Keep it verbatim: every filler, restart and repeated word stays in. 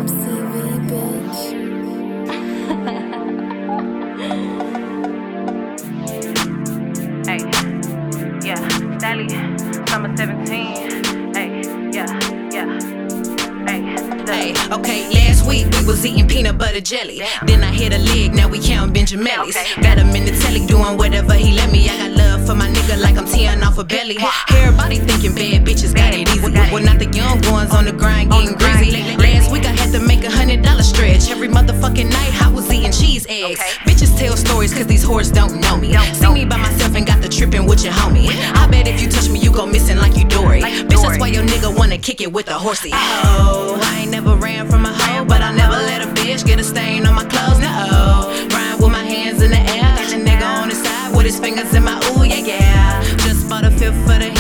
M C V, bitch. Hey, yeah, Sally, summer seventeen. Hey, yeah, yeah. Hey, okay, last week we was eating peanut butter jelly. Damn. Then I hit a leg, now we count Benjamins. Okay. Got him in the telly doing whatever he let me. I got love for my nigga like I'm tearing off a belly. Everybody thinking bad bitches got it easy. Well, not the young ones on the grind getting greasy. Last week I had to make a hundred dollar stretch. Every motherfucking night I was eating cheese eggs. Okay. Bitches tell stories cause these whores don't know me. See me by myself and got the trippin' with your homie. I bet if you touch me you go missing like you Dory. Bitch, that's why your nigga wanna kick it with a horsey. Oh, I ain't never ran from a hoe, but I never let a bitch get a stain on my clothes. No, grind with my hands in the air, got your nigga on his side with his fingers in my ooh yeah yeah. Just bought a fifth for the